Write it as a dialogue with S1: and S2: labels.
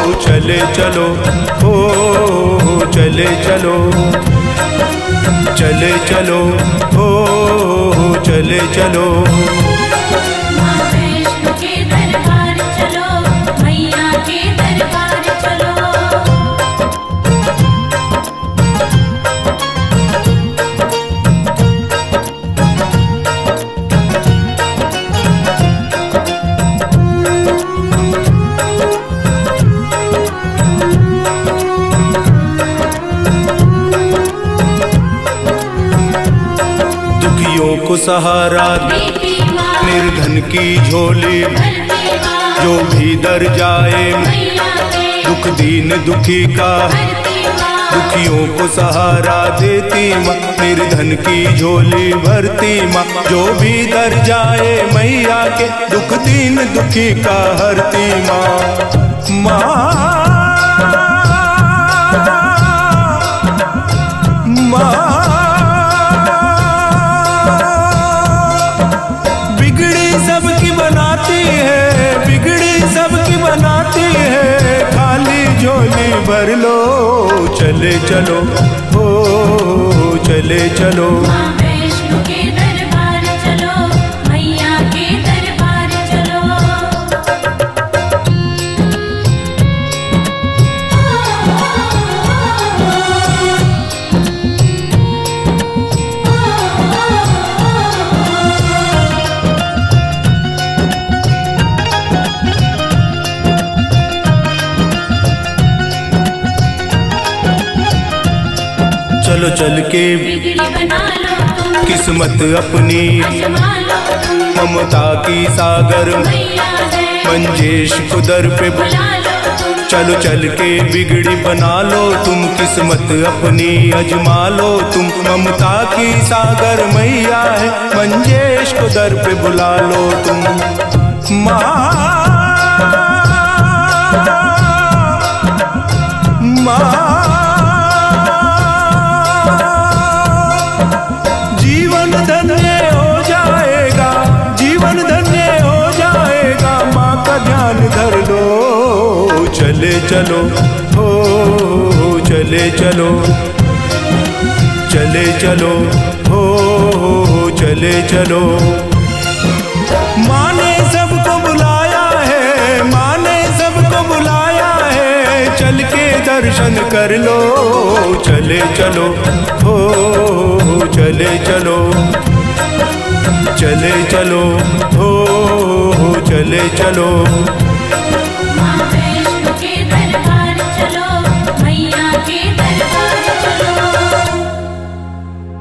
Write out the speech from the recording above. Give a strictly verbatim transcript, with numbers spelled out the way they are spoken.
S1: चले चलो, हो चले चलो, चले चलो, हो चले चलो।
S2: माँ वैष्णो के दरबार चलो, मैया के दरबार चलो।
S1: दुखियों को सहारा
S2: देती माँ,
S1: निर्धन की झोली,
S2: भरती माँ,
S1: जो भी दर जाए
S2: मैया के
S1: दुख दीन दुखी का।
S2: भरती माँ,
S1: दुखियों को सहारा देती माँ, निर्धन की झोली भरती माँ, जो भी दर जाए मैया के दुख दीन दुखी का हरती माँ। माँ माँ बिगड़ी सबकी बनाती है, बिगड़ी सबकी बनाती है, खाली झोली भर लो, चले चलो, हो चले चलो।
S2: माँ वैष्णो के दरबार चलो, मैया के दरबार चलो।
S1: चलो चल के
S2: बिगड़ी बना लो तुम,
S1: किस्मत अपनी,
S2: आजमा लो तुम,
S1: ममता की सागर
S2: मैया है
S1: मंजेश को दर पे।
S2: बुला लो तुम,
S1: चलो चल के बिगड़ी बना लो तुम, किस्मत अपनी अजमा लो तुम, ममता की सागर मैया है मंजेश को दर पे बुला लो तुम। माँ माँ जीवन धन्य हो जाएगा, जीवन धन्य हो जाएगा, माँ का ध्यान धर लो, चले चलो, हो चले चलो, चले चलो, हो चले चलो। माँ ने सबको बुलाया है, माँ ने सबको बुलाया है, चल के दर्शन कर लो, चले चलो, हो चले चलो, चले चलो, हो चले चलो।